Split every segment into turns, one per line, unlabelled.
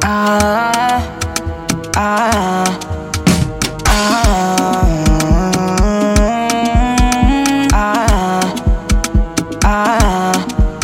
Ah, ah, ah, ah, ah.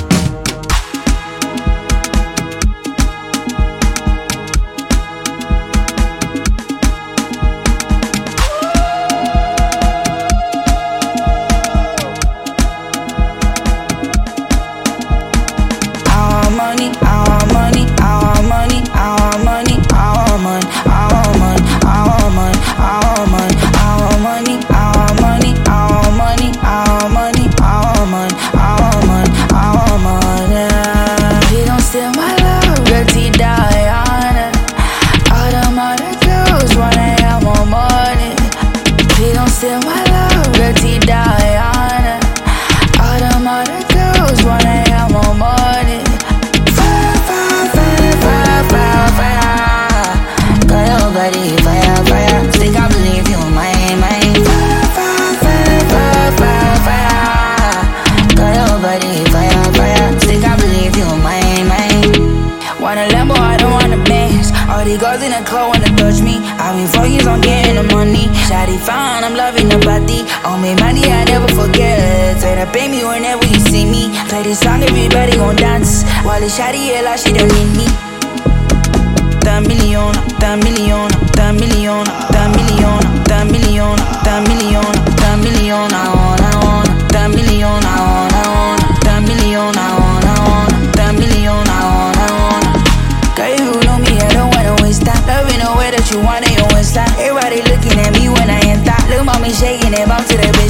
Money, I want money, I want money, I want money, I want money, I want money, I want money, I want money, I want money, I want money, I want money, I want money, I want money, I want money, I want money. He don't steal my love, dirty Diana. All them other girls wanna have more money. He don't steal my love, dirty Diana. All them other girls wanna have more money. Body, fire, fire. Think I believe you, mine. Fire. Got your body, fire, fire. Think I believe you, mine. Want a Lambo, I don't want a Benz. All these girls in the club wanna touch me. I been focused on getting the money. Shawty fine, I'm loving the body. On me money, I never forget. Say that pay me whenever you see me. Play this song, everybody gon' dance. While the shawty hell like she don't need me. Da miliona, da miliona, da miliona, da miliona, da miliona, da miliona, da miliona, I wanna, da miliona, I wanna, da miliona, I wanna, da miliona, I wanna. Girl, you know me, I don't wanna waste time. Loving the way that you want it, you waste time. Everybody looking at me when I enter. Look, mommy shaking it, bounce to the